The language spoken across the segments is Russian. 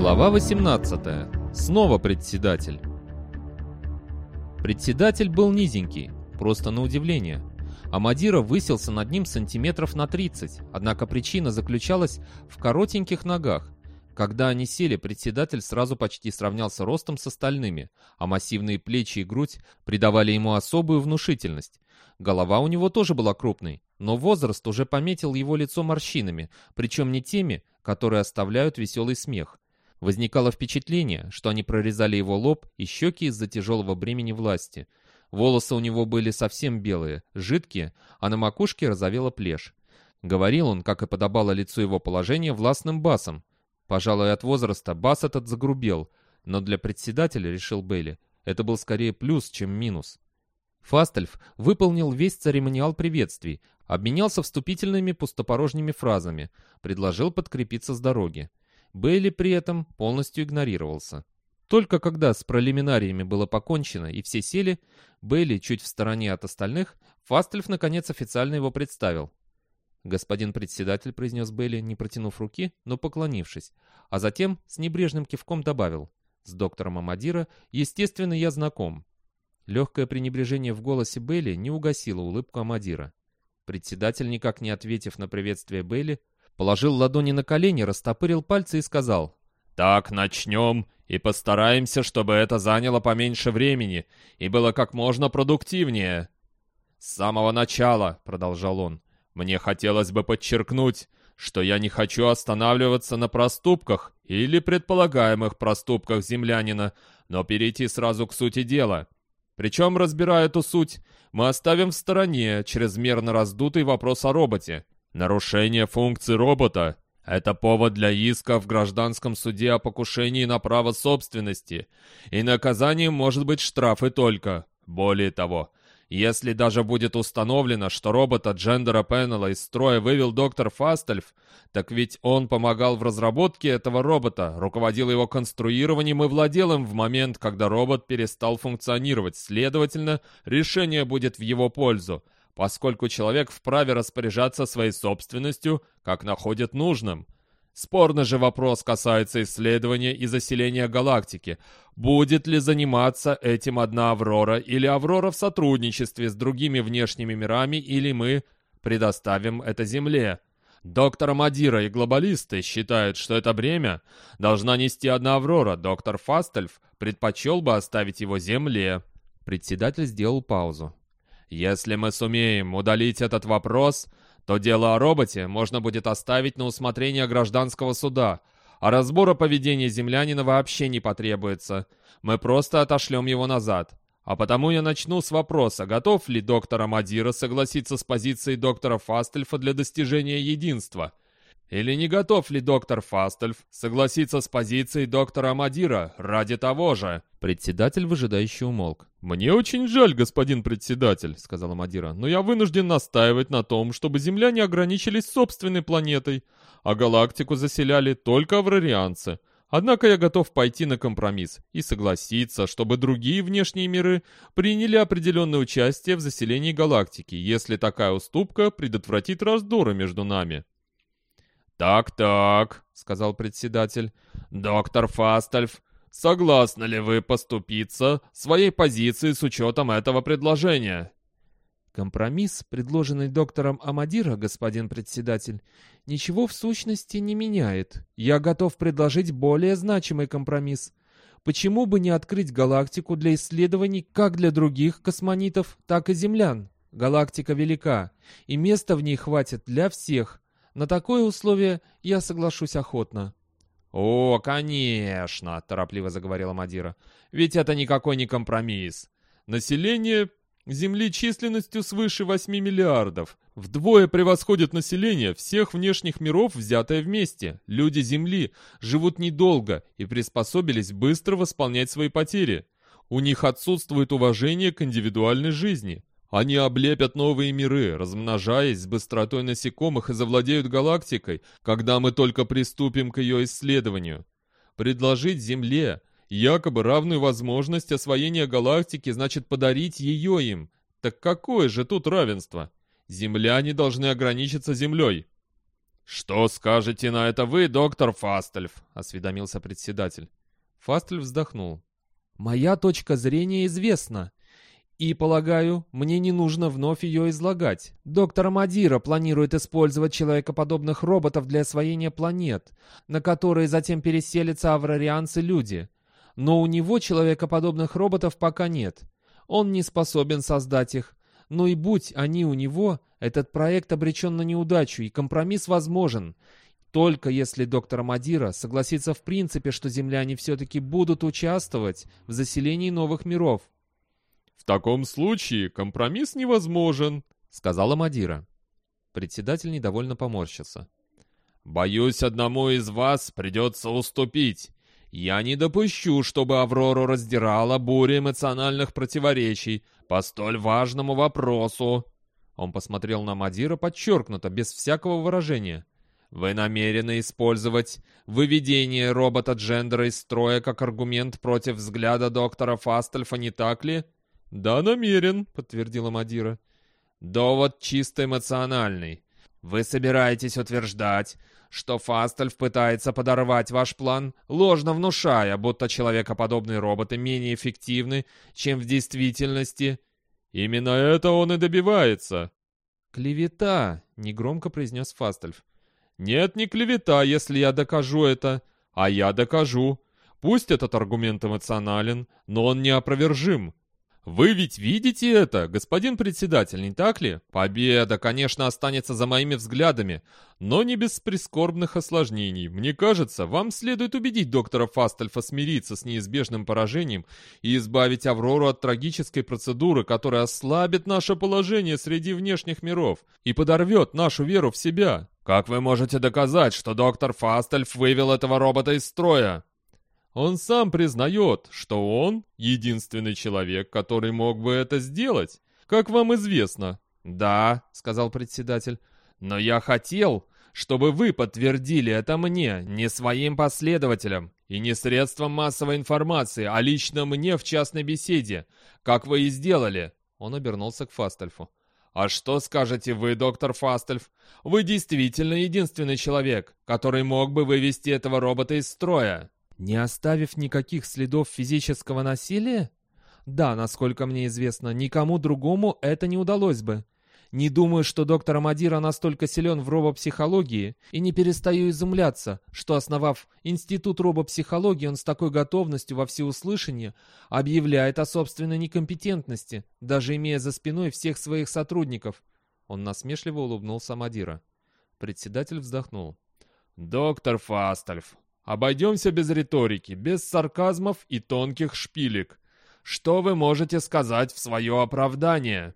Глава 18. Снова председатель. Председатель был низенький, просто на удивление. Амадира высился над ним сантиметров на 30, однако причина заключалась в коротеньких ногах. Когда они сели, председатель сразу почти сравнялся ростом с остальными, а массивные плечи и грудь придавали ему особую внушительность. Голова у него тоже была крупной, но возраст уже пометил его лицо морщинами, причем не теми, которые оставляют веселый смех. Возникало впечатление, что они прорезали его лоб и щеки из-за тяжелого бремени власти. Волосы у него были совсем белые, жидкие, а на макушке розовела плешь. Говорил он, как и подобало лицу его положения, властным басом. Пожалуй, от возраста бас этот загрубел, но для председателя, решил Бейли, это был скорее плюс, чем минус. Фастельф выполнил весь церемониал приветствий, обменялся вступительными пустопорожними фразами, предложил подкрепиться с дороги. Бейли при этом полностью игнорировался. Только когда с прелиминариями было покончено и все сели, Бейли чуть в стороне от остальных, Фастельф наконец официально его представил. «Господин председатель», — произнес Бейли, не протянув руки, но поклонившись, а затем с небрежным кивком добавил: «С доктором Амадира, естественно, я знаком». Легкое пренебрежение в голосе Бейли не угасило улыбку Амадира. Председатель, никак не ответив на приветствие Бейли, положил ладони на колени, растопырил пальцы и сказал: «Так, начнем и постараемся, чтобы это заняло поменьше времени и было как можно продуктивнее. С самого начала, — продолжал он, — мне хотелось бы подчеркнуть, что я не хочу останавливаться на проступках или предполагаемых проступках землянина, но перейти сразу к сути дела. Причем, разбирая эту суть, мы оставим в стороне чрезмерно раздутый вопрос о роботе. Нарушение функций робота — это повод для иска в гражданском суде о покушении на право собственности, и наказанием может быть штраф и только. Более того, если даже будет установлено, что робота Джендера Пеннелла из строя вывел доктор Фастельф, так ведь он помогал в разработке этого робота, руководил его конструированием и владел им в момент, когда робот перестал функционировать. Следовательно, решение будет в его пользу, поскольку человек вправе распоряжаться своей собственностью, как находит нужным. Спорный же вопрос касается исследования и заселения галактики. Будет ли заниматься этим одна Аврора или Аврора в сотрудничестве с другими внешними мирами, или мы предоставим это Земле? Доктор Амадира и глобалисты считают, что это бремя должна нести одна Аврора. Доктор Фастельф предпочел бы оставить его Земле». Председатель сделал паузу. «Если мы сумеем удалить этот вопрос, то дело о роботе можно будет оставить на усмотрение гражданского суда, а разбора поведения землянина вообще не потребуется. Мы просто отошлем его назад. А потому я начну с вопроса, готов ли доктор Амадира согласиться с позицией доктора Фастельфа для достижения единства? Или не готов ли доктор Фастельф согласиться с позицией доктора Амадира ради того же?» Председатель выжидающе умолк. «Мне очень жаль, господин председатель», — сказал Амадира, «но я вынужден настаивать на том, чтобы земляне ограничились собственной планетой, а галактику заселяли только аврарианцы. Однако я готов пойти на компромисс и согласиться, чтобы другие внешние миры приняли определенное участие в заселении галактики, если такая уступка предотвратит раздоры между нами». «Так», — сказал председатель, — «доктор Фастельф, согласны ли вы поступиться своей позицией с учетом этого предложения?» «Компромисс, предложенный доктором Амадира, господин председатель, ничего в сущности не меняет. Я готов предложить более значимый компромисс. Почему бы не открыть галактику для исследований как для других космонитов, так и землян? Галактика велика, и места в ней хватит для всех. На такое условие я соглашусь охотно». «О, конечно», — торопливо заговорила Амадира, — «ведь это никакой не компромисс. Население Земли численностью свыше 8 миллиардов. Вдвое превосходит население всех внешних миров, взятое вместе. Люди Земли живут недолго и приспособились быстро восполнять свои потери. У них отсутствует уважение к индивидуальной жизни. Они облепят новые миры, размножаясь с быстротой насекомых, и завладеют галактикой, когда мы только приступим к ее исследованию. Предложить Земле якобы равную возможность освоения галактики значит подарить ее им. Так какое же тут равенство? Земляне должны ограничиться Землей». «Что скажете на это вы, доктор Фастельф?» — осведомился председатель. Фастельф вздохнул. «Моя точка зрения известна. И, полагаю, мне не нужно вновь ее излагать. Доктор Амадира планирует использовать человекоподобных роботов для освоения планет, на которые затем переселятся аврарианцы-люди. Но у него человекоподобных роботов пока нет. Он не способен создать их. Но и будь они у него, этот проект обречен на неудачу, и компромисс возможен. Только если доктор Амадира согласится в принципе, что земляне все-таки будут участвовать в заселении новых миров». «В таком случае компромисс невозможен», — сказала Амадира. Председатель недовольно поморщился. «Боюсь, одному из вас придется уступить. Я не допущу, чтобы Аврору раздирала буря эмоциональных противоречий по столь важному вопросу». Он посмотрел на Амадира подчеркнуто, без всякого выражения. «Вы намерены использовать выведение робота Джендера из строя как аргумент против взгляда доктора Фастельфа, не так ли?» «Да, намерен», — подтвердила Амадира. «Довод чисто эмоциональный. Вы собираетесь утверждать, что Фастельф пытается подорвать ваш план, ложно внушая, будто человекоподобные роботы менее эффективны, чем в действительности?» «Именно это он и добивается». «Клевета», — негромко произнес Фастельф. «Нет, не клевета, если я докажу это. А я докажу. Пусть этот аргумент эмоционален, но он неопровержим. Вы ведь видите это, господин председатель, не так ли? Победа, конечно, останется за моими взглядами, но не без прискорбных осложнений. Мне кажется, вам следует убедить доктора Фастельфа смириться с неизбежным поражением и избавить Аврору от трагической процедуры, которая ослабит наше положение среди внешних миров и подорвет нашу веру в себя. Как вы можете доказать, что доктор Фастельф вывел этого робота из строя?» «Он сам признает, что он единственный человек, который мог бы это сделать, как вам известно». «Да», — сказал председатель, — «но я хотел, чтобы вы подтвердили это мне, не своим последователям и не средством массовой информации, а лично мне в частной беседе, как вы и сделали». Он обернулся к Фастельфу. «А что скажете вы, доктор Фастельф? Вы действительно единственный человек, который мог бы вывести этого робота из строя». «Не оставив никаких следов физического насилия? Да, насколько мне известно, никому другому это не удалось бы. Не думаю, что доктор Амадира настолько силен в робопсихологии, и не перестаю изумляться, что, основав Институт робопсихологии, он с такой готовностью во всеуслышание объявляет о собственной некомпетентности, даже имея за спиной всех своих сотрудников». Он насмешливо улыбнулся Амадира. Председатель вздохнул. «Доктор Фастельф, обойдемся без риторики, без сарказмов и тонких шпилек. Что вы можете сказать в свое оправдание?»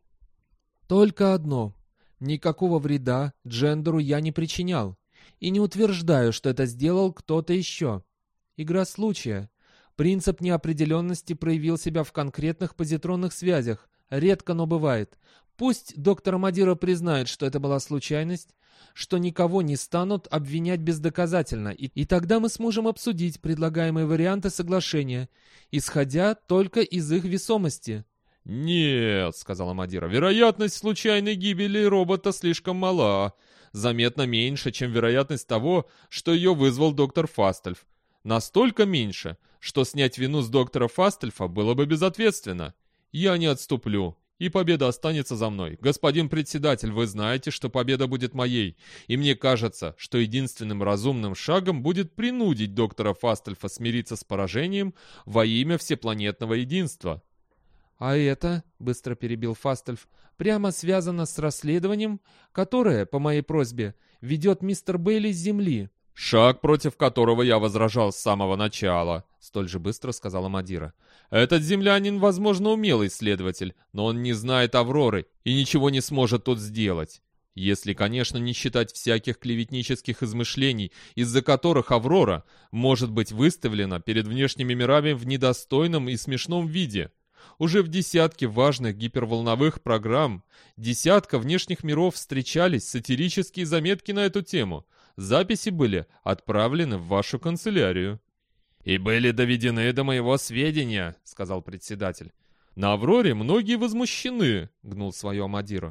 «Только одно. Никакого вреда Джендеру я не причинял. И не утверждаю, что это сделал кто-то еще. Игра случая. Принцип неопределенности проявил себя в конкретных позитронных связях. Редко, но бывает. Пусть доктор Амадира признает, что это была случайность, что никого не станут обвинять бездоказательно, и тогда мы сможем обсудить предлагаемые варианты соглашения, исходя только из их весомости». «Нет», — сказала Амадира, — «вероятность случайной гибели робота слишком мала, заметно меньше, чем вероятность того, что ее вызвал доктор Фастельф. Настолько меньше, что снять вину с доктора Фастельфа было бы безответственно. Я не отступлю, и победа останется за мной. Господин председатель, вы знаете, что победа будет моей, и мне кажется, что единственным разумным шагом будет принудить доктора Фастельфа смириться с поражением во имя всепланетного единства». «А это, — быстро перебил Фастельф, — прямо связано с расследованием, которое, по моей просьбе, ведет мистер Бейли с Земли». «Шаг, против которого я возражал с самого начала», — столь же быстро сказала Амадира. «Этот землянин, возможно, умелый следователь, но он не знает Авроры и ничего не сможет тут сделать. Если, конечно, не считать всяких клеветнических измышлений, из-за которых Аврора может быть выставлена перед внешними мирами в недостойном и смешном виде. Уже в десятке важных гиперволновых программ, десятка внешних миров встречались сатирические заметки на эту тему. Записи были отправлены в вашу канцелярию». «И были доведены до моего сведения», — сказал председатель. «На Авроре многие возмущены», — гнул свое Амадира.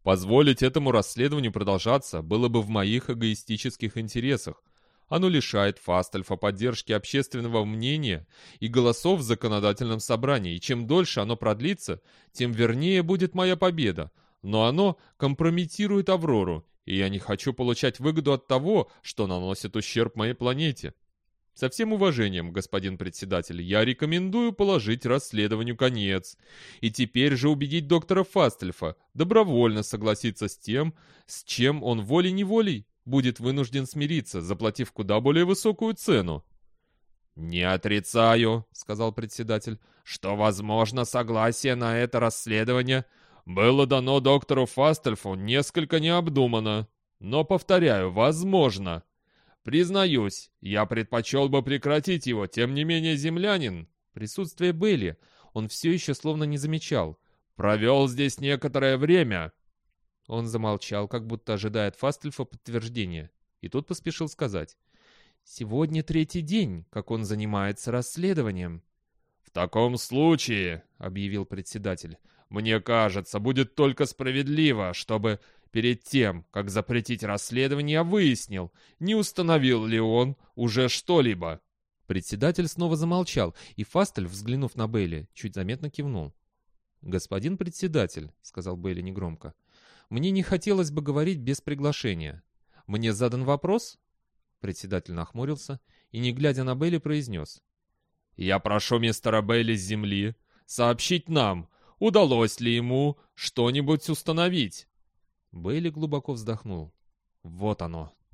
Позволить этому расследованию продолжаться было бы в моих эгоистических интересах. Оно лишает Фастельфа поддержки общественного мнения и голосов в законодательном собрании, и чем дольше оно продлится, тем вернее будет моя победа. Но оно компрометирует Аврору, и я не хочу получать выгоду от того, что наносит ущерб моей планете. Со всем уважением, господин председатель, я рекомендую положить расследованию конец. И теперь же убедить доктора Фастельфа добровольно согласиться с тем, с чем он волей-неволей будет вынужден смириться, заплатив куда более высокую цену. «Не отрицаю», — сказал председатель, — «что, возможно, согласие на это расследование было дано доктору Фастельфу несколько необдуманно. Но, повторяю, возможно. Признаюсь, я предпочел бы прекратить его, тем не менее землянин». Присутствие Бейли он все еще словно не замечал. «Провел здесь некоторое время». Он замолчал, как будто ожидая от Фастельфа подтверждения. И тот поспешил сказать: «Сегодня 3-й день, как он занимается расследованием». «В таком случае, — объявил председатель, — мне кажется, будет только справедливо, чтобы перед тем, как запретить расследование, я выяснил, не установил ли он уже что-либо». Председатель снова замолчал, и Фастельф, взглянув на Бейли, чуть заметно кивнул. «Господин председатель, — сказал Бейли негромко, — мне не хотелось бы говорить без приглашения. Мне задан вопрос?» Председатель нахмурился и, не глядя на Бейли, произнес: «Я прошу мистера Бейли с земли сообщить нам, удалось ли ему что-нибудь установить». Бейли глубоко вздохнул. «Вот оно,